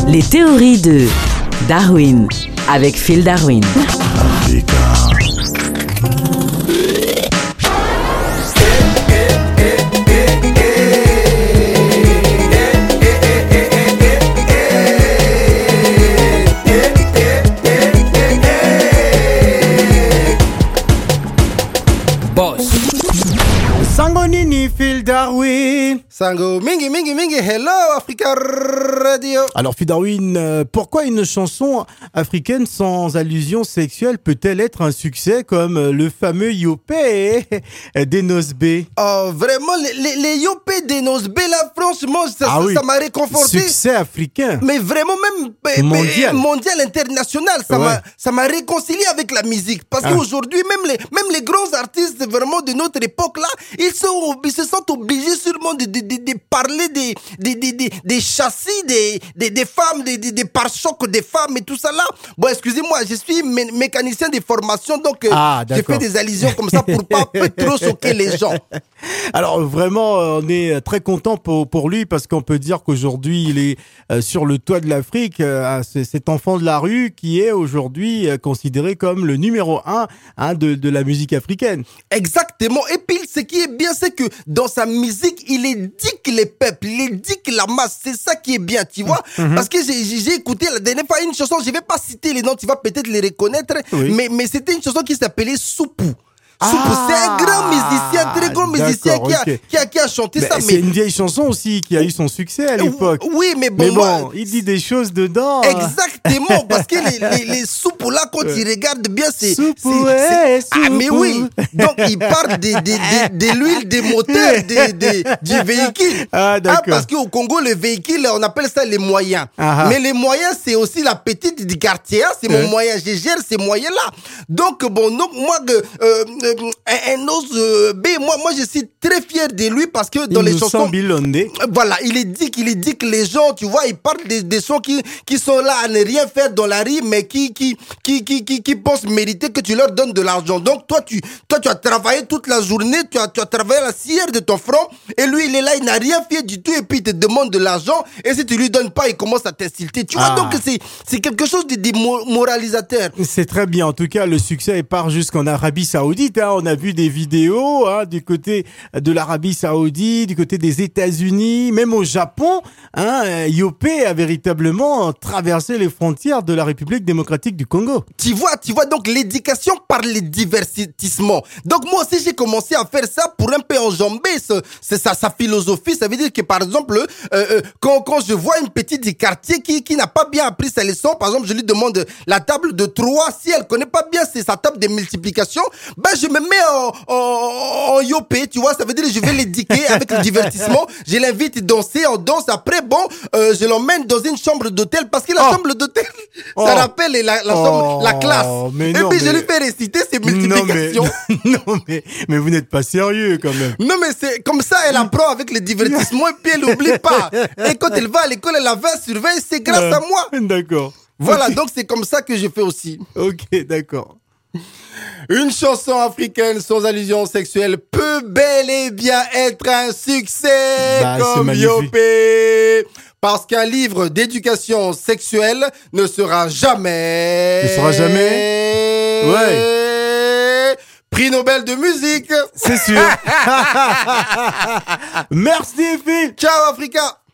Les théories de Darwin avec Phil Darwin. Sango Nini, Phil Darwin. Sango Mingi Mingi Mingi, hello Africa Radio. Alors Phil Darwin, pourquoi une chanson africaine sans allusion sexuelle peut-elle être un succès comme le fameux Yopé d'Enos B? Oh vraiment, les Yopé des Nosbé là, franchement, ça m'a réconforté. Succès africain. Mais vraiment même mondial, international, ça m'a réconcilié avec la musique. Parce qu'aujourd'hui, même les grands artistes vraiment de notre époque là, ils se sentent obligés sûrement de parler des châssis des femmes, des pare-chocs des femmes et tout ça là. Bon, excusez-moi, je suis mécanicien de formation, donc j'ai fait des allusions comme ça pour pas trop choquer les gens. Alors vraiment, on est très content pour lui parce qu'on peut dire qu'aujourd'hui, il est sur le toit de l'Afrique, cet enfant de la rue qui est aujourd'hui considéré comme le numéro 1 de la musique africaine. Exactement. Et puis, ce qui est bien, c'est que dans sa musique, il éduque les peuples, il éduque la masse. C'est ça qui est bien, tu vois. Parce que j'ai écouté la dernière fois une chanson, je vais pas citer les noms, tu vas peut-être les reconnaître, mais c'était une chanson qui s'appelait Soupou. C'est un grand musicien, très grand musicien qui a chanté ça. C'est une vieille chanson aussi qui a eu son succès à l'époque. Oui, mais bon, il dit des choses dedans. Exactement, parce que les soupes là, quand tu regardes bien, c'est mais oui. Donc il parle de l'huile des moteurs du véhicule. D'accord. Parce qu'au Congo, le véhicule, on appelle ça les moyens. Mais les moyens, c'est aussi la petite du quartier. C'est mon moyen, je gère ces moyens là. Donc moi B, moi je suis très fier de lui parce que dans les chansons, voilà, il éduque les gens, tu vois, il parle des gens qui sont là à ne rien faire dans la rue, mais qui pensent mériter que tu leur donnes de l'argent. Donc toi tu as travaillé toute la journée, tu as travaillé la cire de ton front, et lui il est là, il n'a rien fait du tout, et puis il te demande de l'argent, et si tu lui donnes pas, il commence à t'insulter. Tu vois, donc c'est quelque chose de moralisateur. C'est très bien. En tout cas, le succès part jusqu'en Arabie Saoudite. On a vu des vidéos du côté de l'Arabie Saoudite, du côté des États-Unis, même au Japon. Yopé a véritablement traversé les frontières de la République démocratique du Congo. Tu vois donc l'éducation par le divertissement. Donc moi aussi j'ai commencé à faire ça pour un peu enjamber sa philosophie. Ça veut dire que par exemple, quand je vois une petite du quartier qui n'a pas bien appris sa leçon, par exemple je lui demande la table de 3, si elle connaît pas bien c'est sa table de multiplication, je me mets en Yopé, tu vois, ça veut dire que je vais l'éduquer avec le divertissement, je l'invite à danser, on danse, après je l'emmène dans une chambre d'hôtel, parce que la chambre d'hôtel, ça rappelle la classe, je lui fais réciter ses multiplications. Mais vous n'êtes pas sérieux quand même. Non mais c'est comme ça, elle apprend avec le divertissement et puis elle n'oublie pas. Et quand elle va à l'école, elle a 20 sur 20, c'est grâce à moi. D'accord. Voilà, donc c'est comme ça que je fais aussi. Ok, d'accord. Une chanson africaine sans allusion sexuelle peut bel et bien être un succès comme Yopé. Parce qu'un livre d'éducation sexuelle ne sera jamais... Ouais. Prix Nobel de musique. C'est sûr. Merci Phil. Ciao Africa.